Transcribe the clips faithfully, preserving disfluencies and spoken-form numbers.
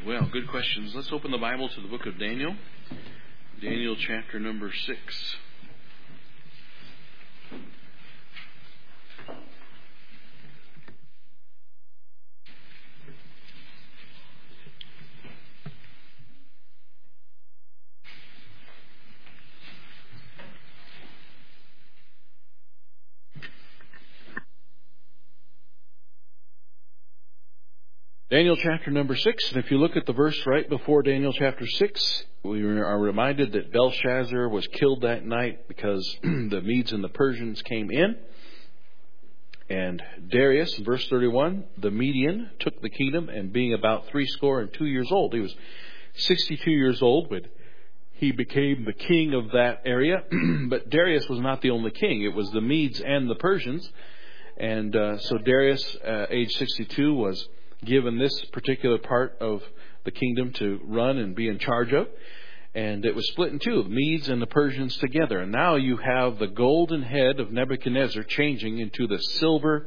Well, good questions. Let's open the Bible to the book of Daniel. Daniel chapter number six. Daniel chapter number six, and if you look at the verse right before Daniel chapter six, we are reminded that Belshazzar was killed that night because the Medes and the Persians came in. And Darius, in verse thirty-one, the Median took the kingdom, and being about threescore and two years old, he was sixty-two years old when he became the king of that area. But Darius was not the only king. It was the Medes and the Persians. And uh, so Darius, uh, age sixty-two, was given this particular part of the kingdom to run and be in charge of. And it was split in two, the Medes and the Persians together. And now you have the golden head of Nebuchadnezzar changing into the silver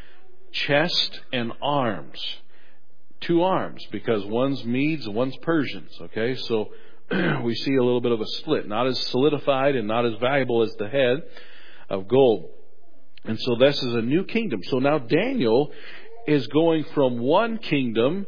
chest and arms. Two arms, because one's Medes and one's Persians. Okay, so we see a little bit of a split. Not as solidified and not as valuable as the head of gold. And so this is a new kingdom. So now Daniel is going from one kingdom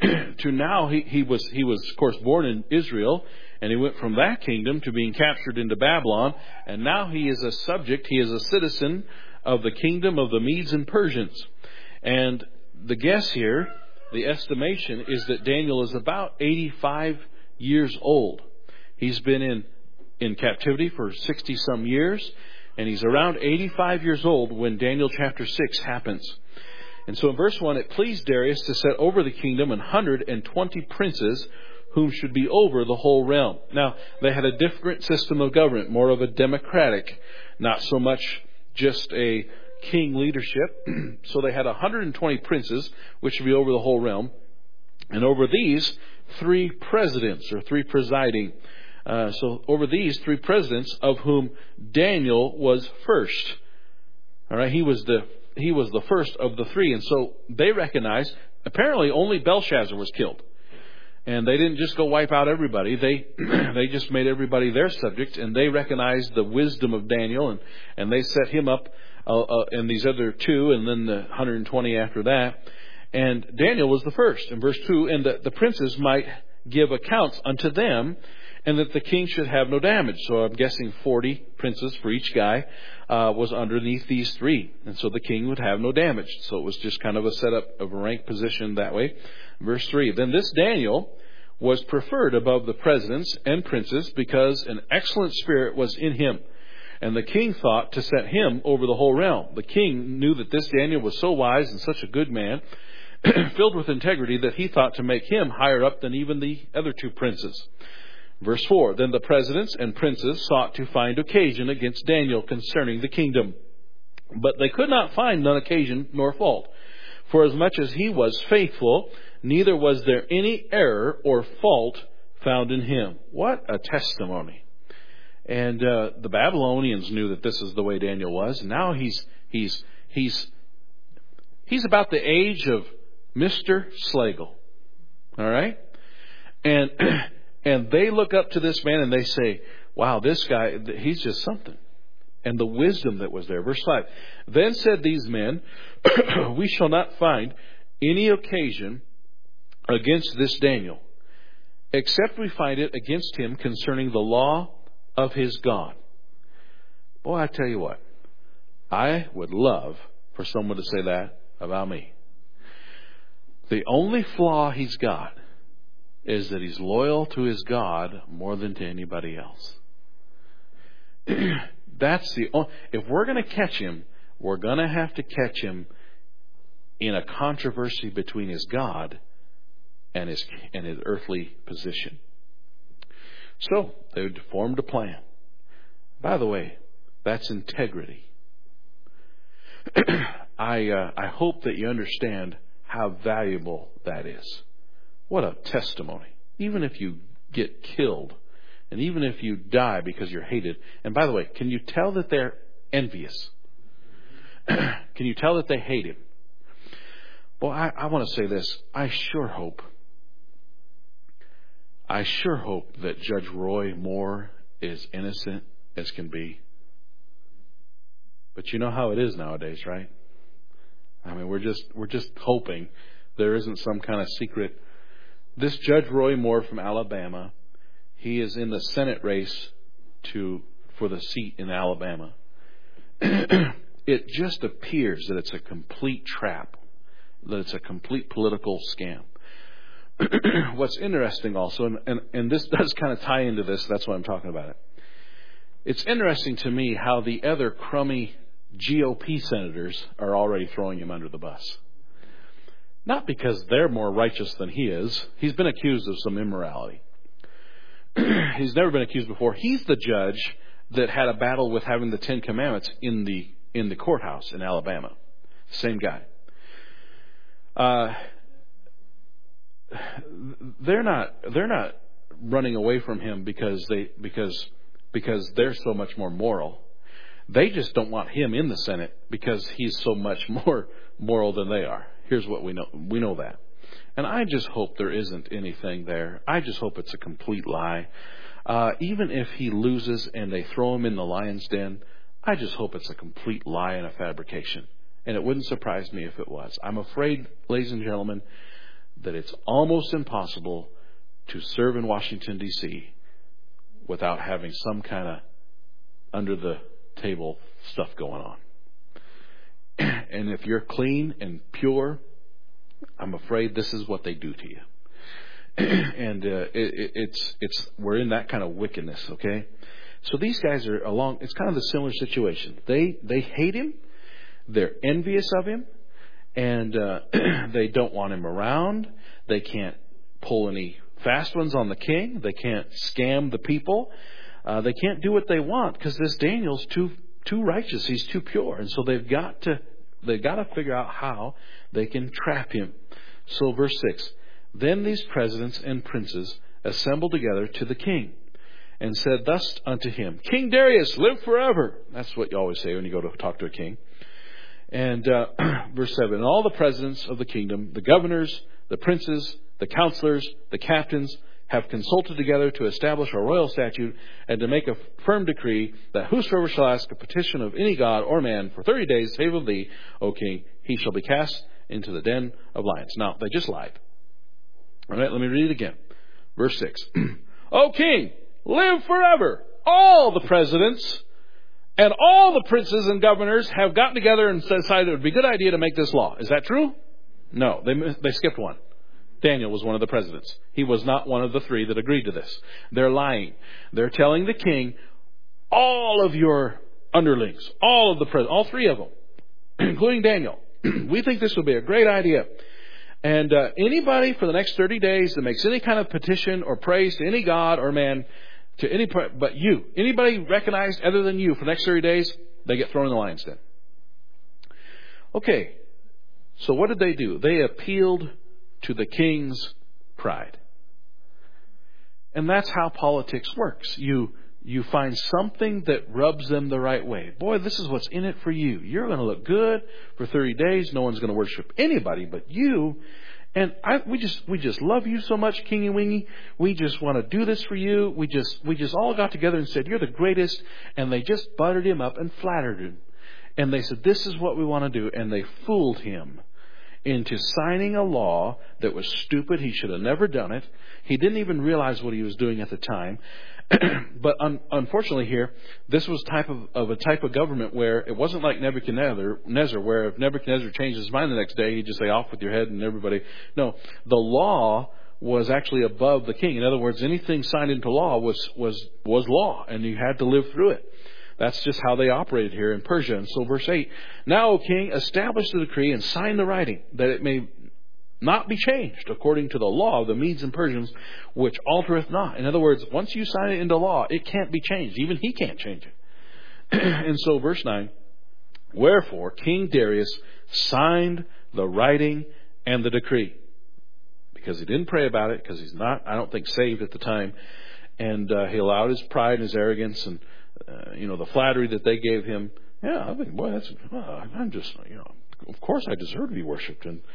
to now he, he was he was of course born in Israel, and he went from that kingdom to being captured into Babylon, and now he is a subject, he is a citizen of the kingdom of the Medes and Persians. And the guess here, the estimation is that Daniel is about eighty-five years old. He's been in in captivity for sixty some years, and he's around eighty-five years old when Daniel chapter six happens. And so in verse one, it pleased Darius to set over the kingdom an hundred and twenty princes whom should be over the whole realm. Now, they had a different system of government, more of a democratic, not so much just a king leadership. So they had one hundred twenty princes, which should be over the whole realm. And over these, three presidents, or three presiding. Uh, so over these three presidents, of whom Daniel was first. All right, he was the He was the first of the three. And so they recognized, apparently only Belshazzar was killed. And they didn't just go wipe out everybody. They they just made everybody their subject. And they recognized the wisdom of Daniel. And, and they set him up uh, uh, and these other two, and then the one hundred twenty after that. And Daniel was the first. In verse two, and that the princes might give accounts unto them, and that the king should have no damage. So I'm guessing forty princes for each guy uh, was underneath these three. And so the king would have no damage. So it was just kind of a setup of a rank position that way. Verse three, then this Daniel was preferred above the presidents and princes because an excellent spirit was in him. And the king thought to set him over the whole realm. The king knew that this Daniel was so wise and such a good man, filled with integrity, that he thought to make him higher up than even the other two princes. Verse four, then the presidents and princes sought to find occasion against Daniel concerning the kingdom. But they could not find none occasion nor fault. For as much as he was faithful, neither was there any error or fault found in him. What a testimony. And uh, the Babylonians knew that this is the way Daniel was. And now he's he's he's he's about the age of Mister Slagle. All right? And And they look up to this man and they say, wow, this guy, he's just something. And the wisdom that was there. Verse five, then said these men, we shall not find any occasion against this Daniel, except we find it against him concerning the law of his God. Boy, I tell you what, I would love for someone to say that about me. The only flaw he's got is that he's loyal to his God more than to anybody else. That's the only, if we're going to catch him, we're going to have to catch him in a controversy between his God and his and his earthly position. So they formed a plan. By the way, that's integrity. I uh, I hope that you understand how valuable that is. What a testimony. Even if you get killed, and even if you die because you're hated. And by the way, can you tell that they're envious? Can you tell that they hate him? Well, I, I want to say this. I sure hope I sure hope that Judge Roy Moore is innocent as can be. But you know how it is nowadays, right? I mean, we're just we're just hoping there isn't some kind of secret. This Judge Roy Moore from Alabama, he is in the Senate race to for the seat in Alabama. It just appears that it's a complete trap, that it's a complete political scam. What's interesting also, and, and, and this does kind of tie into this, that's why I'm talking about it. It's interesting to me how the other crummy G O P senators are already throwing him under the bus. Not because they're more righteous than he is. He's been accused of some immorality. He's never been accused before. He's the judge that had a battle with having the Ten Commandments in the in the courthouse in Alabama. Same guy. Uh, they're not they're not running away from him because they because because they're so much more moral. They just don't want him in the Senate because he's so much more moral than they are. Here's what we know. We know that. And I just hope there isn't anything there. I just hope it's a complete lie. Uh, even if he loses and they throw him in the lion's den, I just hope it's a complete lie and a fabrication. And it wouldn't surprise me if it was. I'm afraid, ladies and gentlemen, that it's almost impossible to serve in Washington, D C without having some kind of under the table stuff going on. And if you're clean and pure, I'm afraid this is what they do to you. And uh, it, it's it's we're in that kind of wickedness, okay? So these guys are along. It's kind of a similar situation. They they hate him, they're envious of him, and uh, they don't want him around. They can't pull any fast ones on the king. They can't scam the people. Uh, they can't do what they want because this Daniel's too too righteous. He's too pure, and so they've got to they've got to figure out how they can trap him. So verse six. Then these presidents and princes assembled together to the king and said thus unto him, King Darius, live forever. That's what you always say when you go to talk to a king. And uh, verse seven, and all the presidents of the kingdom, the governors, the princes, the counselors, the captains, have consulted together to establish a royal statute and to make a firm decree that whosoever shall ask a petition of any god or man for thirty days, save of thee, O king, he shall be cast into the den of lions. Now, they just lied. All right, let me read it again. Verse six. O king, live forever. All the presidents and all the princes and governors have gotten together and decided it would be a good idea to make this law. Is that true? No, they they skipped one. Daniel was one of the presidents. He was not one of the three that agreed to this. They're lying. They're telling the king, all of your underlings, all of the presidents, all three of them, including Daniel, we think this would be a great idea. And uh, anybody for the next thirty days that makes any kind of petition or praise to any god or man, to any but you, anybody recognized other than you for the next thirty days, they get thrown in the lion's den. Okay, so what did they do? They appealed to the king's pride. And that's how politics works. You you find something that rubs them the right way. Boy, this is what's in it for you. You're going to look good for thirty days. No one's going to worship anybody but you. And I, we just we just love you so much, Kingy Wingy. We just want to do this for you. We just we just all got together and said, you're the greatest. And they just buttered him up and flattered him. And they said, this is what we want to do. And they fooled him into signing a law that was stupid. He should have never done it. He didn't even realize what he was doing at the time. But un- unfortunately here, this was type of, of a type of government where it wasn't like Nebuchadnezzar, where if Nebuchadnezzar changed his mind the next day, he'd just say, off with your head and everybody. No, the law was actually above the king. In other words, anything signed into law was, was, was law, and you had to live through it. That's just how they operated here in Persia. And so verse eight, now, O king, establish the decree and sign the writing, that it may not be changed according to the law of the Medes and Persians, which altereth not. In other words, once you sign it into law, it can't be changed. Even he can't change it. And so verse nine, wherefore King Darius signed the writing and the decree. Because he didn't pray about it, because he's not, I don't think, saved at the time. And uh, he allowed his pride and his arrogance and Uh, you know, the flattery that they gave him. Yeah, I think, boy, that's, uh, I'm just, you know, of course I deserve to be worshipped. And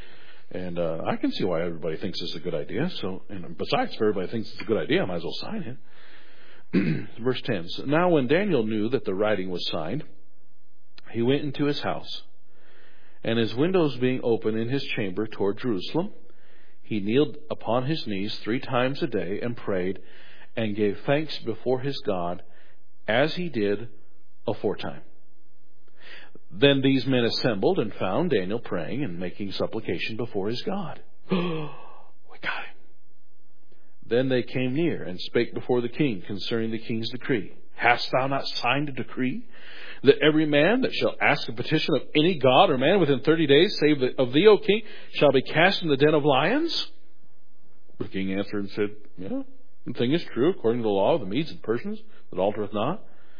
And uh, I can see why everybody thinks it's a good idea. So, and besides, if everybody thinks it's a good idea, I might as well sign it. Verse ten. So now when Daniel knew that the writing was signed, he went into his house, and his windows being open in his chamber toward Jerusalem, he kneeled upon his knees three times a day and prayed and gave thanks before his God, as he did aforetime. Then these men assembled and found Daniel praying and making supplication before his God. We got him. Then they came near and spake before the king concerning the king's decree. Hast thou not signed a decree that every man that shall ask a petition of any god or man within thirty days, save of thee, O king, shall be cast in the den of lions? The king answered and said, Yeah, the thing is true, according to the law of the Medes and Persians, that altereth not.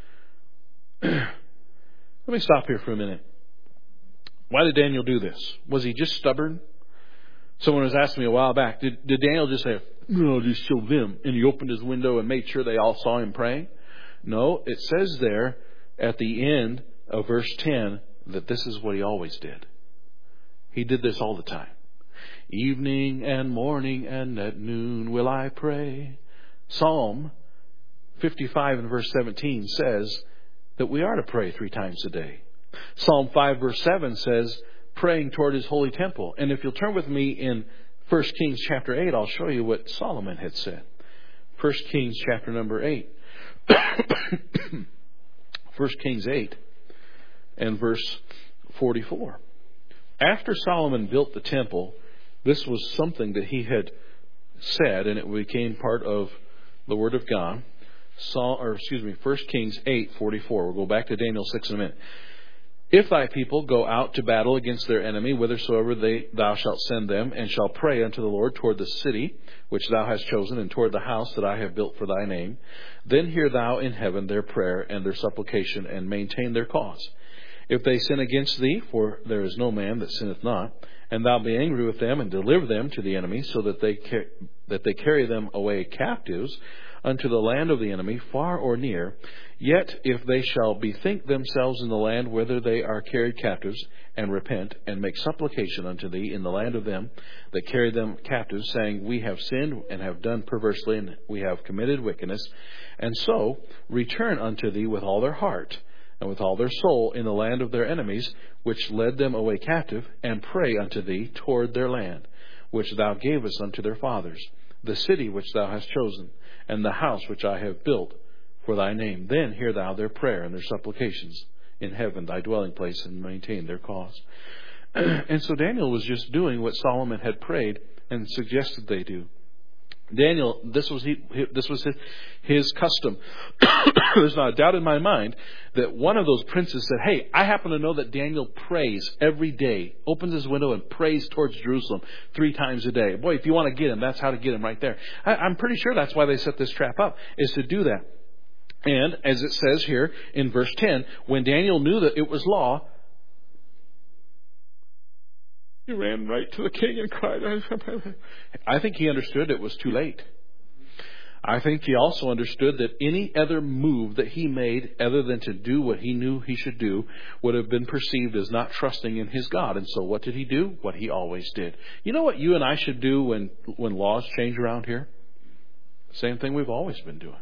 Let me stop here for a minute. Why did Daniel do this? Was he just stubborn? Someone was asking me a while back, did, did Daniel just say, no, I'll just show them, and he opened his window and made sure they all saw him praying? No, it says there at the end of verse ten that this is what he always did. He did this all the time. Evening and morning and at noon will I pray. Psalm fifty-five and verse seventeen says that we are to pray three times a day. Psalm five verse seven says praying toward his holy temple. And if you'll turn with me in First Kings chapter eight, I'll show you what Solomon had said. First Kings chapter number eight. First Kings eight and verse forty-four. After Solomon built the temple, this was something that he had said, and it became part of the Word of God. Saul, or excuse me, First Kings eight forty-four. We'll go back to Daniel six in a minute. If thy people go out to battle against their enemy, whithersoever they, thou shalt send them, and shall pray unto the Lord toward the city which thou hast chosen, and toward the house that I have built for thy name, then hear thou in heaven their prayer and their supplication, and maintain their cause. If they sin against thee, for there is no man that sinneth not, and thou be angry with them, and deliver them to the enemy, so that they car- that they carry them away captives unto the land of the enemy, far or near, yet if they shall bethink themselves in the land whither they are carried captives, and repent, and make supplication unto thee in the land of them that carry them captives, saying, We have sinned, and have done perversely, and we have committed wickedness, and so return unto thee with all their heart, and with all their soul in the land of their enemies, which led them away captive, and pray unto thee toward their land, which thou gavest unto their fathers, the city which thou hast chosen, and the house which I have built for thy name. Then hear thou their prayer and their supplications in heaven, thy dwelling place, and maintain their cause. And so Daniel was just doing what Solomon had prayed and suggested they do. Daniel, this was he, this was his, his custom. There's not a doubt in my mind that one of those princes said, hey, I happen to know that Daniel prays every day, opens his window and prays towards Jerusalem three times a day. Boy, if you want to get him, that's how to get him right there. I, I'm pretty sure that's why they set this trap up, is to do that. And as it says here in verse ten, when Daniel knew that it was law, he ran right to the king and cried. I think he understood it was too late. I think he also understood that any other move that he made, other than to do what he knew he should do, would have been perceived as not trusting in his God. And so what did he do? What he always did. You know what you and I should do when, when laws change around here? Same thing we've always been doing.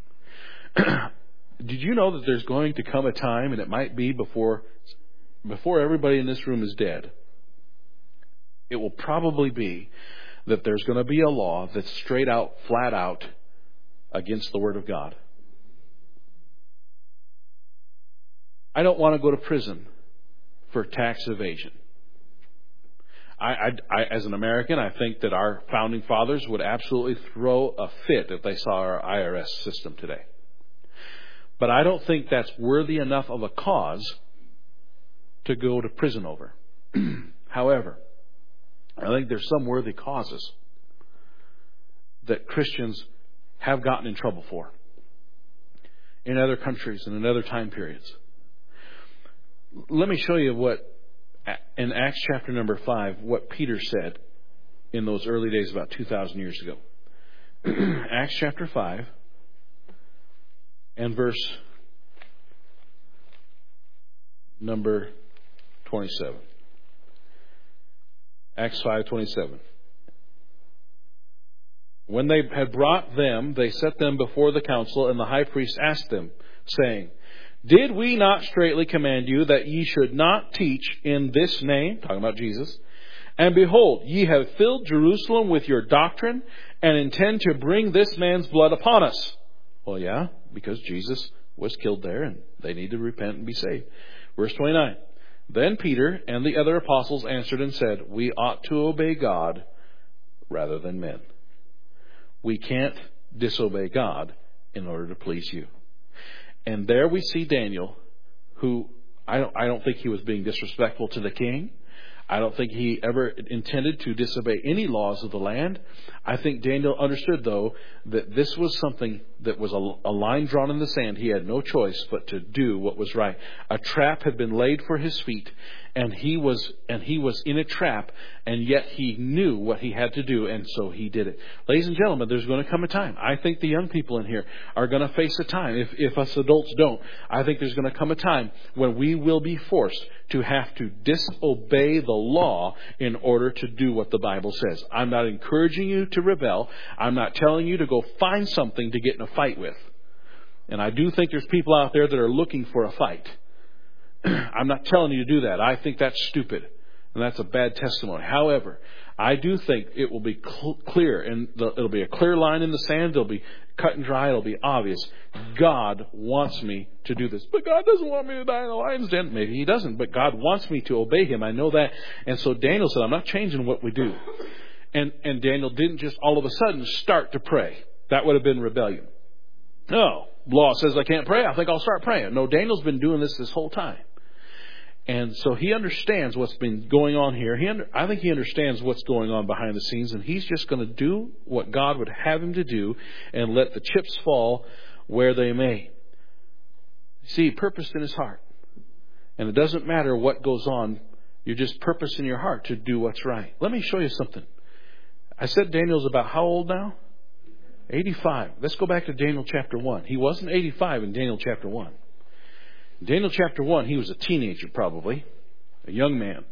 Did you know that there's going to come a time, and it might be before before everybody in this room is dead, it will probably be that there's going to be a law that's straight out, flat out against the Word of God. I don't want to go to prison for tax evasion. I, I, I, as an American, I think that our founding fathers would absolutely throw a fit if they saw our I R S system today. But I don't think that's worthy enough of a cause to go to prison over. However, I think there's some worthy causes that Christians have gotten in trouble for in other countries and in other time periods. Let me show you what, in Acts chapter number five, what Peter said in those early days about two thousand years ago. Acts chapter five and verse number twenty-seven. Acts five twenty-seven. When they had brought them, they set them before the council, and the high priest asked them, saying, Did we not straitly command you that ye should not teach in this name, talking about Jesus, and behold, ye have filled Jerusalem with your doctrine, and intend to bring this man's blood upon us? Well, yeah, because Jesus was killed there, and they need to repent and be saved. Verse twenty-nine. Then Peter and the other apostles answered and said, We ought to obey God rather than men. We can't disobey God in order to please you. And there we see Daniel, who I don't, I don't think he was being disrespectful to the king. I don't think he ever intended to disobey any laws of the land. I think Daniel understood, though, that this was something that was a, a line drawn in the sand. He had no choice but to do what was right. A trap had been laid for his feet, and he was and he was in a trap, and yet he knew what he had to do, and so he did it. Ladies and gentlemen, there's going to come a time. I think the young people in here are going to face a time, if, if us adults don't, I think there's going to come a time when we will be forced to have to disobey the law in order to do what the Bible says. I'm not encouraging you to rebel. I'm not telling you to go find something to get in a fight with. And I do think there's people out there that are looking for a fight. I'm not telling you to do that. I think that's stupid. And that's a bad testimony. However, I do think it will be cl- clear, and the, it'll be a clear line in the sand. It'll be cut and dry. It'll be obvious. God wants me to do this. But God doesn't want me to die in a lion's den. Maybe He doesn't. But God wants me to obey Him. I know that. And so Daniel said, I'm not changing what we do. And, and Daniel didn't just all of a sudden start to pray. That would have been rebellion. No. Law says I can't pray. I think I'll start praying. No, Daniel's been doing this this whole time. And so he understands what's been going on here. He under, I think he understands what's going on behind the scenes, and he's just going to do what God would have him to do and let the chips fall where they may. See, he purposed in his heart. And it doesn't matter what goes on. You just purpose in your heart to do what's right. Let me show you something. I said Daniel's about how old now? eighty-five. Let's go back to Daniel chapter one. He wasn't eighty-five in Daniel chapter one. Daniel chapter one, he was a teenager probably, a young man.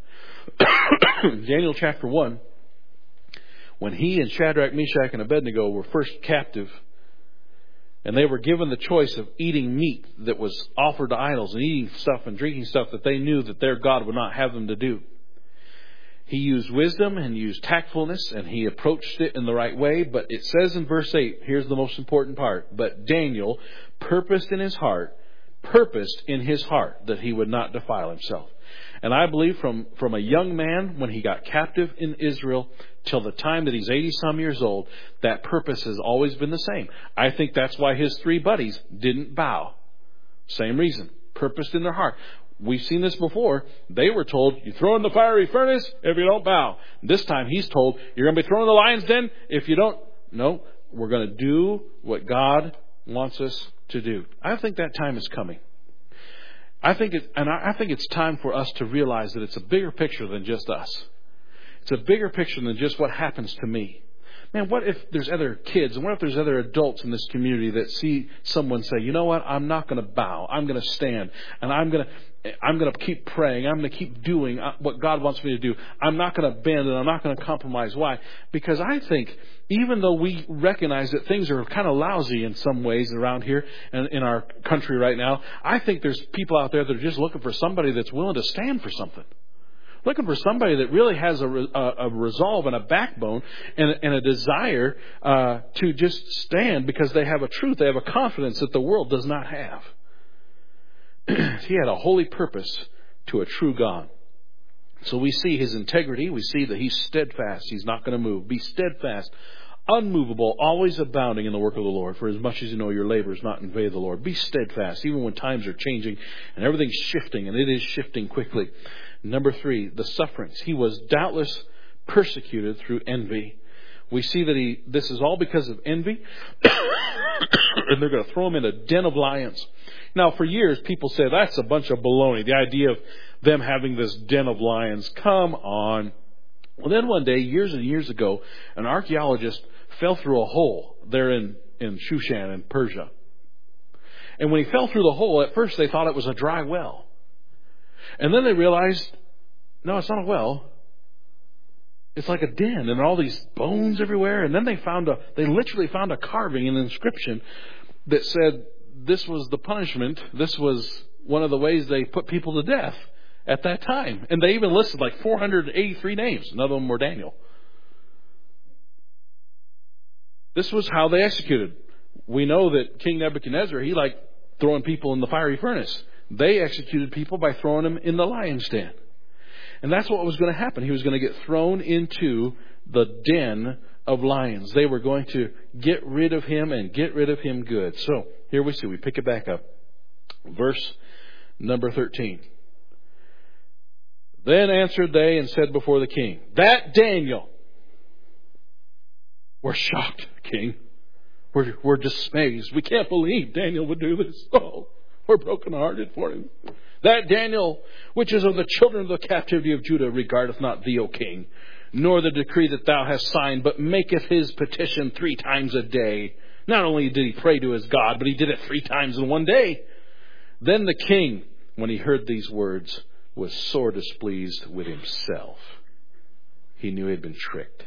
Daniel chapter one, when he and Shadrach, Meshach, and Abednego were first captive, and they were given the choice of eating meat that was offered to idols and eating stuff and drinking stuff that they knew that their God would not have them to do. He used wisdom and used tactfulness, and he approached it in the right way. But it says in verse eight, here's the most important part. But Daniel purposed in his heart, purposed in his heart that he would not defile himself. And I believe from, from a young man when he got captive in Israel till the time that he's eighty some years old, that purpose has always been the same. I think that's why his three buddies didn't bow. Same reason. Purposed in their heart. We've seen this before. They were told, you throw in the fiery furnace if you don't bow. This time he's told, you're going to be thrown in the lion's den if you don't. No, we're going to do what God wants us to do. I think that time is coming. I think it, and I think it's time for us to realize that it's a bigger picture than just us. It's a bigger picture than just what happens to me. Man, what if there's other kids and what if there's other adults in this community that see someone say, you know what, I'm not going to bow. I'm going to stand and I'm going to I'm going to keep praying. I'm going to keep doing what God wants me to do. I'm not going to bend and I'm not going to compromise. Why? Because I think even though we recognize that things are kind of lousy in some ways around here and in our country right now, I think there's people out there that are just looking for somebody that's willing to stand for something. Looking for somebody that really has a, a, a resolve and a backbone and, and a desire uh, to just stand because they have a truth. They have a confidence that the world does not have. He had a holy purpose to a true God. So we see his integrity. We see that he's steadfast. He's not going to move. Be steadfast, unmovable, always abounding in the work of the Lord. For as much as you know your labor is not in vain of the Lord. Be steadfast, even when times are changing and everything's shifting, and it is shifting quickly. Number three, the sufferings. He was doubtless persecuted through envy. We see that he. This is all because of envy. And they're going to throw him in a den of lions. Now, for years, people say that's a bunch of baloney. The idea of them having this den of lions. Come on. Well, then one day, years and years ago, an archaeologist fell through a hole there in, in Shushan in Persia. And when he fell through the hole, at first they thought it was a dry well. And then they realized, no, it's not a well. It's like a den, and all these bones everywhere. And then they found a, they literally found a carving, an inscription that said this was the punishment. This was one of the ways they put people to death at that time. And they even listed like four hundred eighty-three names. None of them were Daniel. This was how they executed. We know that King Nebuchadnezzar, he liked throwing people in the fiery furnace. They executed people by throwing them in the lion's den. And that's what was going to happen. He was going to get thrown into the den of lions. They were going to get rid of him and get rid of him good. So here we see, we pick it back up. Verse number thirteen. Then answered they and said before the king, that Daniel. We're shocked, King. We're, we're dismayed. We can't believe Daniel would do this. Oh, we're brokenhearted for him. That Daniel, which is of the children of the captivity of Judah, regardeth not thee, O king, nor the decree that thou hast signed, but maketh his petition three times a day. Not only did he pray to his God, but he did it three times in one day. Then the king, when he heard these words, was sore displeased with himself. He knew he had been tricked.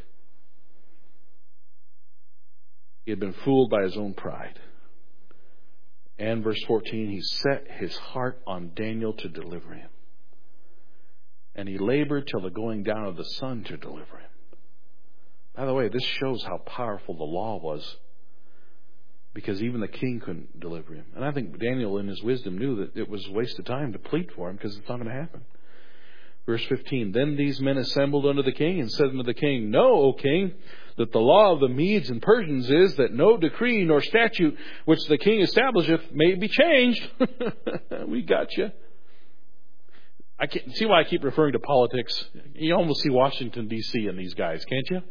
He had been fooled by his own pride. And verse fourteen, he set his heart on Daniel to deliver him. And he labored till the going down of the sun to deliver him. By the way, this shows how powerful the law was, because even the king couldn't deliver him. And I think Daniel, in his wisdom, knew that it was a waste of time to plead for him, because it's not going to happen. Verse fifteen, then these men assembled unto the king and said unto the king, know, O king, that the law of the Medes and Persians is that no decree nor statute which the king establisheth may be changed. We got you. I can't see why I keep referring to politics. You almost see Washington, D C in these guys, can't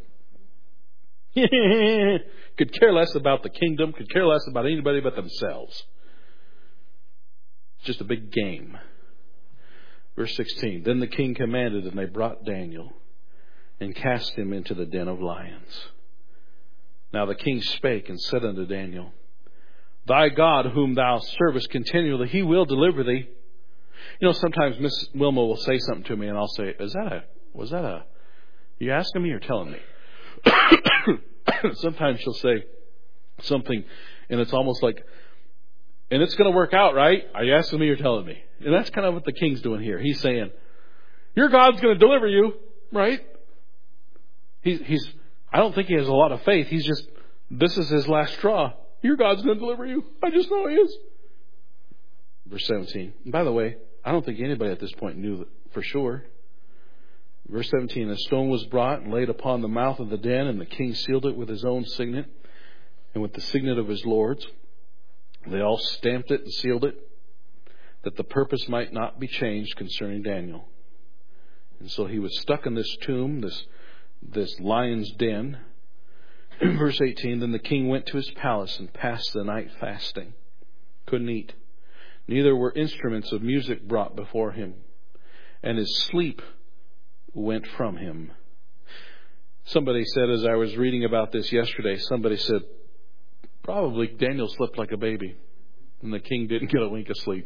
you? Could care less about the kingdom, could care less about anybody but themselves. It's just a big game. Verse sixteen, then the king commanded, and they brought Daniel and cast him into the den of lions. Now the king spake and said unto Daniel, thy God whom thou servest continually, he will deliver thee. You know, sometimes Miss Wilma will say something to me, and I'll say, is that a, was that a, you asking me or telling me? Sometimes she'll say something, and it's almost like, and it's going to work out, right? Are you asking me or telling me? And that's kind of what the king's doing here. He's saying, your God's going to deliver you, right? He's, he's, I don't think he has a lot of faith. He's just, this is his last straw. Your God's going to deliver you. I just know he is. Verse seventeen. And by the way, I don't think anybody at this point knew that for sure. Verse seventeen. A stone was brought and laid upon the mouth of the den, and the king sealed it with his own signet and with the signet of his lords. They all stamped it and sealed it, that the purpose might not be changed concerning Daniel. And so he was stuck in this tomb, this this lion's den. Verse eighteen, then the king went to his palace and passed the night fasting. Couldn't eat. Neither were instruments of music brought before him. And his sleep went from him. Somebody said, as I was reading about this yesterday, somebody said, probably Daniel slept like a baby, and the king didn't get a wink of sleep.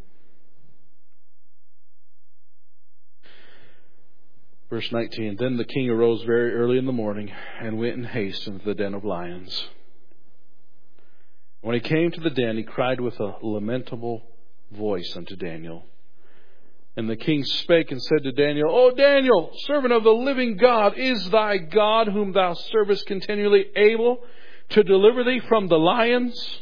Verse nineteen, then the king arose very early in the morning and went in haste into the den of lions. When he came to the den, he cried with a lamentable voice unto Daniel. And the king spake and said to Daniel, O Daniel, servant of the living God, is thy God, whom thou servest continually, able to deliver thee from the lions?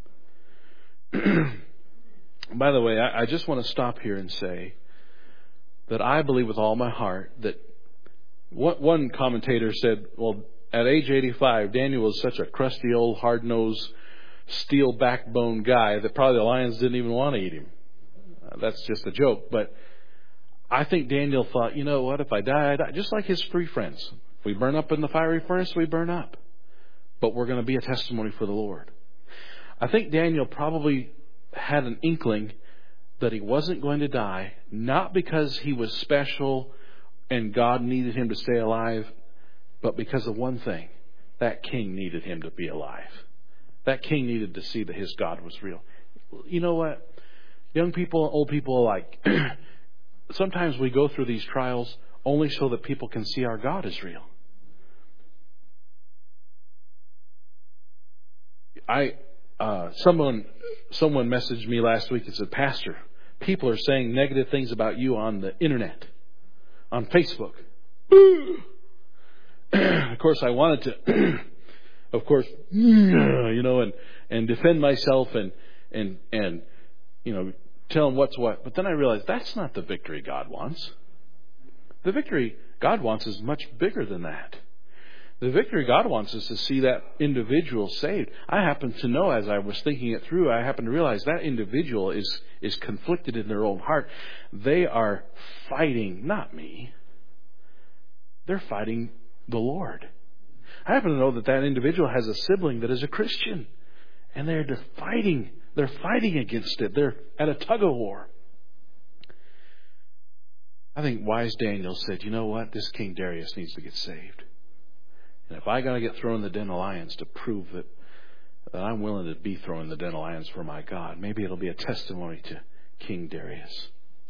By the way, I, I just want to stop here and say that I believe with all my heart that one, one commentator said, well, at age eighty-five, Daniel was such a crusty old hard-nosed steel backbone guy that probably the lions didn't even want to eat him. Uh, that's just a joke. But I think Daniel thought, you know what, if I die, I die. Just like his three friends. If we burn up in the fiery furnace, we burn up. But we're going to be a testimony for the Lord. I think Daniel probably had an inkling that he wasn't going to die, not because he was special and God needed him to stay alive, but because of one thing. That king needed him to be alive. That king needed to see that his God was real. You know what? Young people, old people alike, sometimes we go through these trials only so that people can see our God is real. I uh, someone someone messaged me last week and said, Pastor, people are saying negative things about you on the internet, on Facebook. Of course, I wanted to, of course, you know, and, and defend myself and, and, and, you know, tell them what's what. But then I realized that's not the victory God wants. The victory God wants is much bigger than that. The victory God wants is to see that individual saved. I happen to know, as I was thinking it through, I happen to realize that individual is, is conflicted in their own heart. They are fighting, not me. They're fighting the Lord. I happen to know that that individual has a sibling that is a Christian. And they're fighting. They're fighting against it. They're at a tug of war. I think wise Daniel said, you know what? This King Darius needs to get saved. And if I got to get thrown in the den of lions to prove that, that I'm willing to be thrown in the den of lions for my God, maybe it'll be a testimony to King Darius.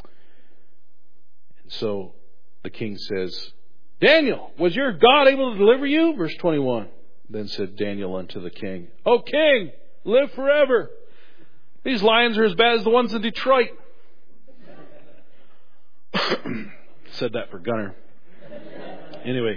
And so the king says, Daniel, was your God able to deliver you? Verse twenty-one. Then said Daniel unto the king, O king, live forever. These lions are as bad as the ones in Detroit. Said that for Gunner. Anyway.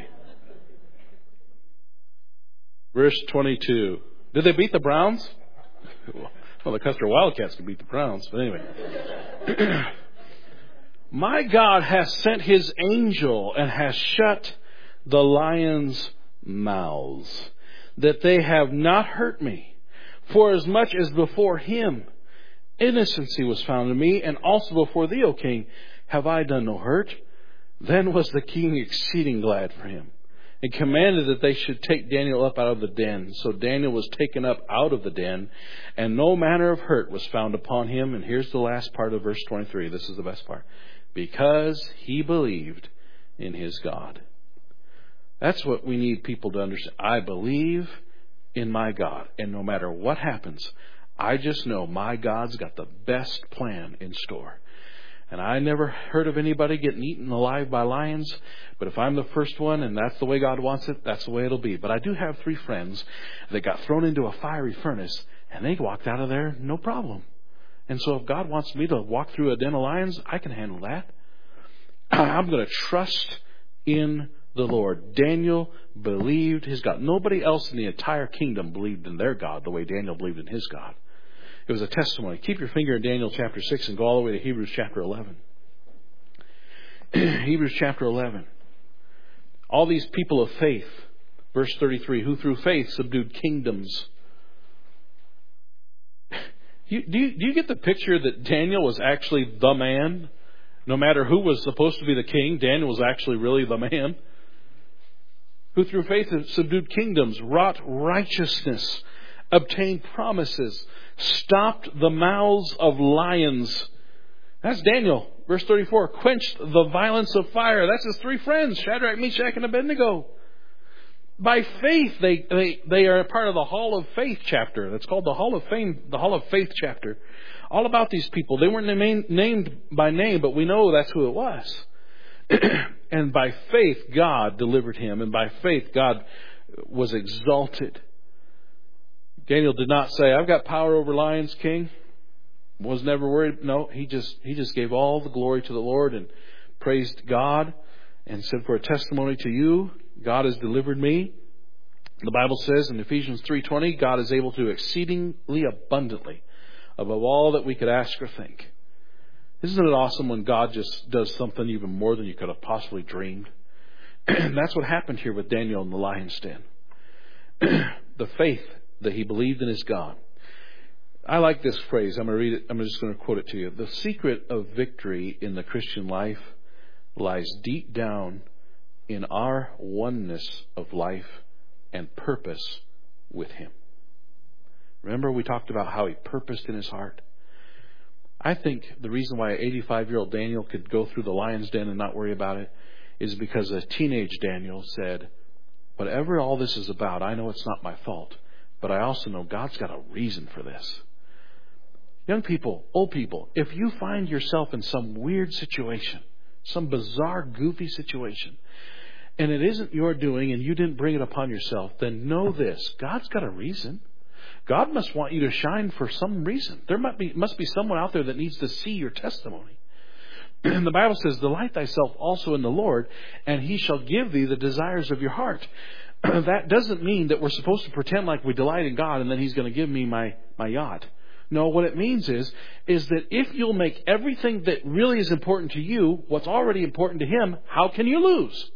Verse twenty-two. Did they beat the Browns? Well, the Custer Wildcats could beat the Browns, but anyway. My God has sent his angel and has shut the lions' mouths, that they have not hurt me. For as much as before him innocency was found in me, and also before thee, O king, have I done no hurt. Then was the king exceeding glad for him, and commanded that they should take Daniel up out of the den. So Daniel was taken up out of the den, and no manner of hurt was found upon him. And here's the last part of verse twenty-three. This is the best part. Because he believed in his God. That's what we need people to understand. I believe in my God. And no matter what happens, I just know my God's got the best plan in store. And I never heard of anybody getting eaten alive by lions. But if I'm the first one and that's the way God wants it, that's the way it'll be. But I do have three friends that got thrown into a fiery furnace and they walked out of there no problem. And so if God wants me to walk through a den of lions, I can handle that. I'm going to trust in the Lord. Daniel believed his God. Nobody else in the entire kingdom believed in their God the way Daniel believed in his God. It was a testimony. Keep your finger in Daniel chapter six and go all the way to Hebrews chapter eleven. Hebrews chapter eleven. All these people of faith, verse thirty-three, who through faith subdued kingdoms. You, do, you, do you get the picture that Daniel was actually the man? No matter who was supposed to be the king, Daniel was actually really the man. Who through faith subdued kingdoms, wrought righteousness, obtained promises, stopped the mouths of lions. That's Daniel. Verse thirty-four, quenched the violence of fire. That's his three friends, Shadrach, Meshach, and Abednego. By faith, they, they, they are a part of the Hall of Faith chapter. That's called the Hall of Fame, the Hall of Faith chapter. All about these people. They weren't named, named by name, but we know that's who it was. And by faith, God delivered him. And by faith, God was exalted. Daniel did not say, I've got power over lions, king. Was never worried. No, he just, he just gave all the glory to the Lord and praised God and said, for a testimony to you, God has delivered me. The Bible says in Ephesians three twenty, God is able to do exceedingly abundantly above all that we could ask or think. Isn't it awesome when God just does something even more than you could have possibly dreamed? And that's what happened here with Daniel in the lion's den. The faith that he believed in his God. I like this phrase. I'm going to read it. I'm just going to quote it to you. The secret of victory in the Christian life lies deep down in our oneness of life and purpose with him. Remember we talked about how he purposed in his heart? I think the reason why eighty-five-year-old Daniel could go through the lion's den and not worry about it is because a teenage Daniel said, whatever all this is about, I know it's not my fault, but I also know God's got a reason for this. Young people, old people, if you find yourself in some weird situation, some bizarre, goofy situation, and it isn't your doing and you didn't bring it upon yourself, then know this. God's got a reason. God must want you to shine for some reason. There must be, must be someone out there that needs to see your testimony. And the Bible says, delight thyself also in the Lord, and he shall give thee the desires of your heart. That doesn't mean that we're supposed to pretend like we delight in God and then he's going to give me my, my yacht. No, what it means is, is that if you'll make everything that really is important to you what's already important to him, how can you lose?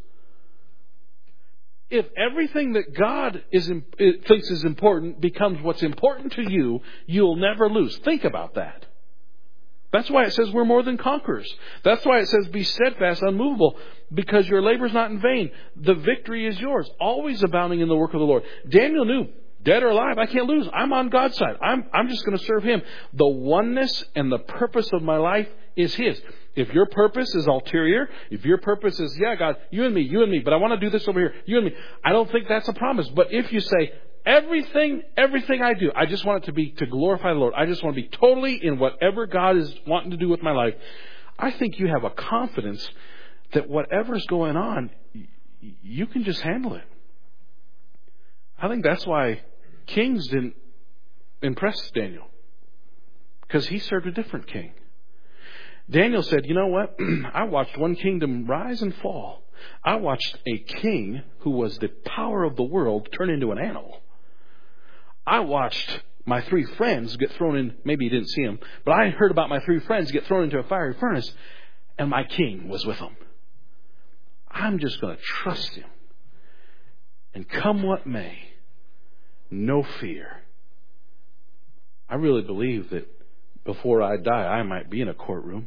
If everything that God is, thinks is important becomes what's important to you, you'll never lose. Think about that. That's why it says we're more than conquerors. That's why it says be steadfast, unmovable, because your labor is not in vain. The victory is yours, always abounding in the work of the Lord. Daniel knew, dead or alive, I can't lose. I'm on God's side. I'm, I'm just going to serve him. The oneness and the purpose of my life is his. If your purpose is ulterior, if your purpose is, yeah, God, you and me, you and me, but I want to do this over here, you and me, I don't think that's a promise. But if you say, everything, everything I do, I just want it to be to glorify the Lord. I just want to be totally in whatever God is wanting to do with my life. I think you have a confidence that whatever's going on, you can just handle it. I think that's why kings didn't impress Daniel, because he served a different king. Daniel said, you know what? I watched one kingdom rise and fall. I watched a king who was the power of the world turn into an animal. I watched my three friends get thrown in, maybe you didn't see them, but I heard about my three friends get thrown into a fiery furnace, and my king was with them. I'm just going to trust him. And come what may, no fear. I really believe that before I die, I might be in a courtroom.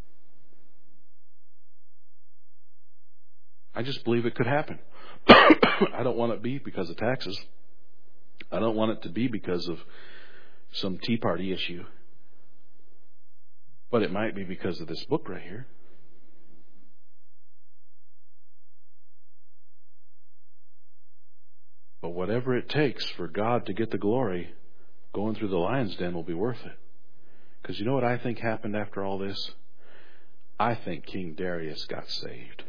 I just believe it could happen. I don't want it to be because of taxes. I don't want it to be because of some Tea Party issue. But it might be because of this book right here. But whatever it takes for God to get the glory, going through the lion's den will be worth it. Because you know what I think happened after all this? I think King Darius got saved.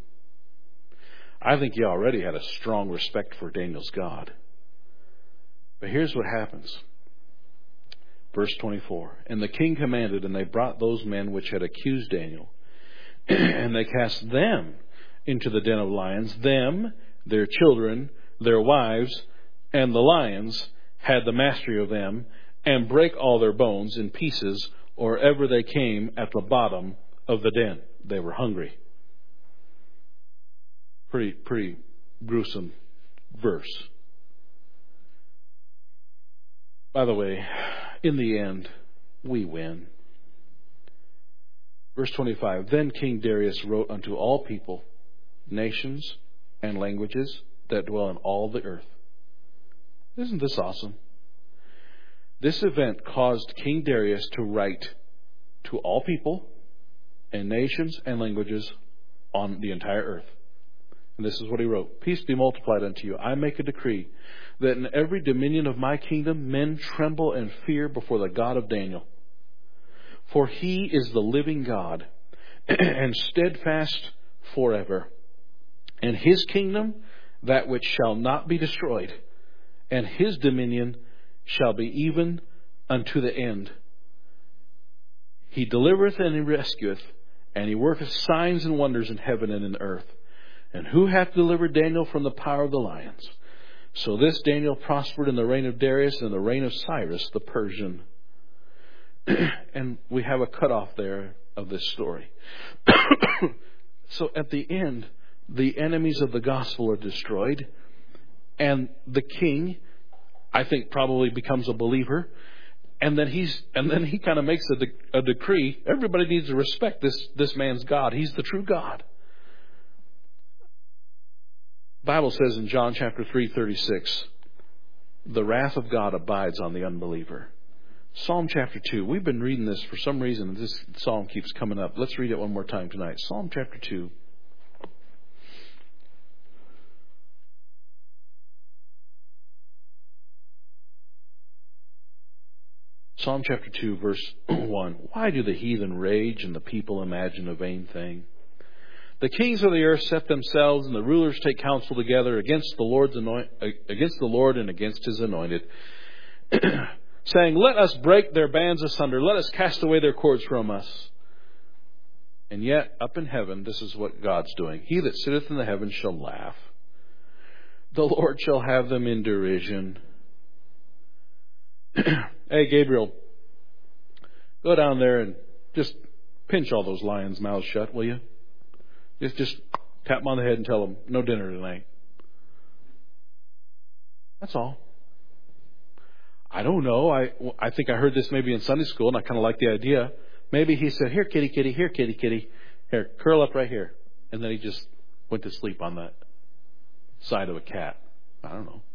I think he already had a strong respect for Daniel's God. But here's what happens. Verse twenty-four. And the king commanded, and they brought those men which had accused Daniel, and they cast them into the den of lions, them, their children, their wives, and the lions had the mastery of them, and brake all their bones in pieces, or ever they came at the bottom of the den. They were hungry. Pretty, pretty gruesome verse. By the way, in the end, we win. Verse twenty-five, Then King Darius wrote unto all people, nations, and languages that dwell in all the earth. Isn't this awesome? This event caused King Darius to write to all people and nations and languages on the entire earth. And this is what he wrote. Peace be multiplied unto you. I make a decree that in every dominion of my kingdom men tremble and fear before the God of Daniel. For he is the living God and steadfast forever. And his kingdom, that which shall not be destroyed, and his dominion shall be even unto the end. He delivereth and he rescueth, and he worketh signs and wonders in heaven and in the earth. And who hath delivered Daniel from the power of the lions? So this Daniel prospered in the reign of Darius and the reign of Cyrus the Persian. And we have a cutoff there of this story. So at the end, the enemies of the gospel are destroyed, and the king, I think, probably becomes a believer. And then he's and then he kind of makes a, de- a decree. Everybody needs to respect this this man's God. He's the true God. The Bible says in John chapter three thirty-six, the wrath of God abides on the unbeliever. Psalm chapter two. We've been reading this for some reason. This psalm keeps coming up. Let's read it one more time tonight. Psalm chapter two. Psalm chapter two, verse one. Why do the heathen rage and the people imagine a vain thing? The kings of the earth set themselves, and the rulers take counsel together against the Lord's anoint, against the Lord and against His anointed, saying, "Let us break their bands asunder. Let us cast away their cords from us." And yet, up in heaven, this is what God's doing. He that sitteth in the heavens shall laugh. The Lord shall have them in derision. Hey, Gabriel, go down there and just pinch all those lions' mouths shut, will you? Just, just tap them on the head and tell them, no dinner tonight. That's all. I don't know. I, I think I heard this maybe in Sunday school, and I kind of like the idea. Maybe he said, "Here, kitty, kitty, here, kitty, kitty. Here, curl up right here." And then he just went to sleep on that side of a cat. I don't know.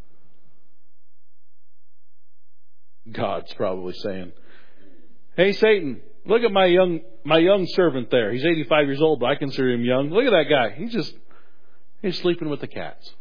God's probably saying, "Hey, Satan, look at my young my young servant there. He's eighty-five years old, but I consider him young. Look at that guy. He's just, he's sleeping with the cats."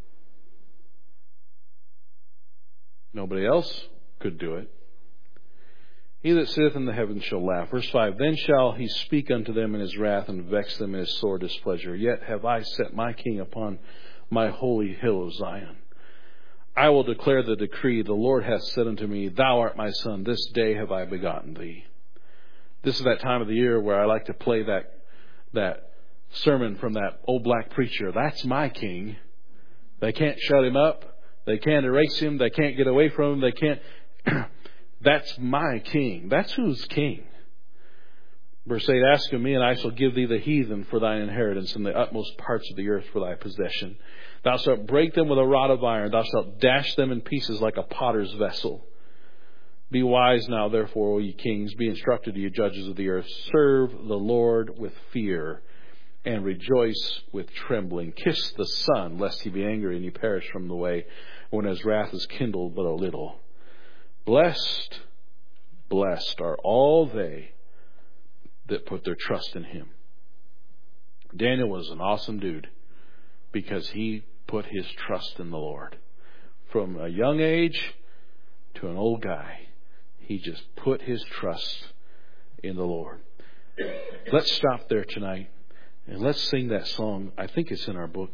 Nobody else could do it. He that sitteth in the heavens shall laugh. Verse five, "Then shall he speak unto them in his wrath, and vex them in his sore displeasure. Yet have I set my king upon my holy hill of Zion. I will declare the decree. The Lord hath said unto me, Thou art my son. This day have I begotten thee." This is that time of the year where I like to play that that sermon from that old black preacher. That's my king. They can't shut him up. They can't erase him. They can't get away from him. They can't. That's my king. That's who's king. Verse eight, "Ask of me, and I shall give thee the heathen for thine inheritance, and the utmost parts of the earth for thy possession. Thou shalt break them with a rod of iron. Thou shalt dash them in pieces like a potter's vessel. Be wise now, therefore, O ye kings. Be instructed, ye judges of the earth. Serve the Lord with fear, and rejoice with trembling. Kiss the Son, lest he be angry and ye perish from the way, when his wrath is kindled but a little. Blessed, blessed are all they that put their trust in him." Daniel was an awesome dude because he put his trust in the Lord. From a young age to an old guy, he just put his trust in the Lord. Let's stop there tonight and let's sing that song. I think it's in our book.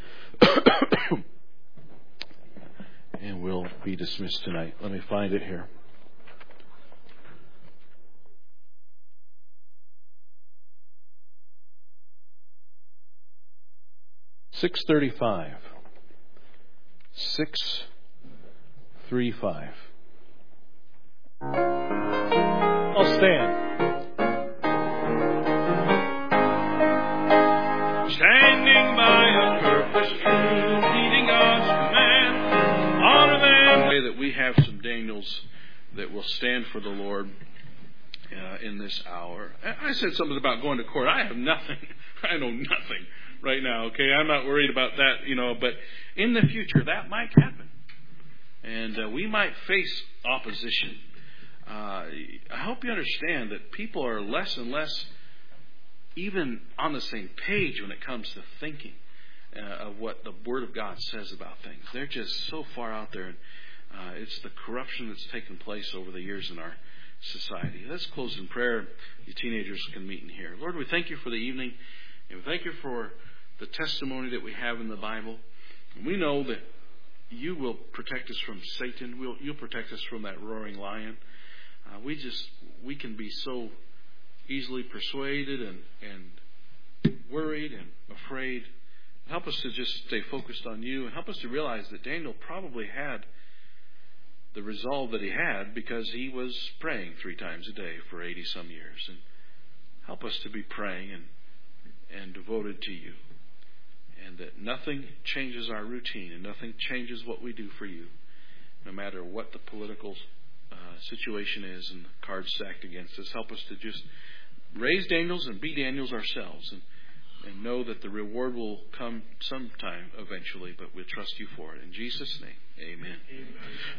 And we'll be dismissed tonight. Let me find it here. six thirty-five. six thirty-five. I'll stand. Standing by a purpose true, heeding God's command, honor them. Way that we have some Daniels that will stand for the Lord uh, in this hour. I said something about going to court. I have nothing. I know nothing right now. Okay, I'm not worried about that, you know. But in the future, that might happen, and uh, we might face opposition. Uh, I hope you understand that people are less and less even on the same page when it comes to thinking uh, of what the Word of God says about things. They're just so far out there. And uh, it's the corruption that's taken place over the years in our society. Let's close in prayer. You teenagers can meet in here. Lord, we thank you for the evening. And we thank you for the testimony that we have in the Bible. We know that you will protect us from Satan. We'll, you'll protect us from that roaring lion. Uh, we just, we can be so easily persuaded and, and worried and afraid. Help us to just stay focused on you, and help us to realize that Daniel probably had the resolve that he had because he was praying three times a day for eighty some years. And help us to be praying and, and devoted to you, and that nothing changes our routine and nothing changes what we do for you, no matter what the political uh, situation is and the cards stacked against us. Help us to just raise Daniels and be Daniels ourselves, and, and know that the reward will come sometime eventually, but we'll trust you for it. In Jesus' name, amen. Amen.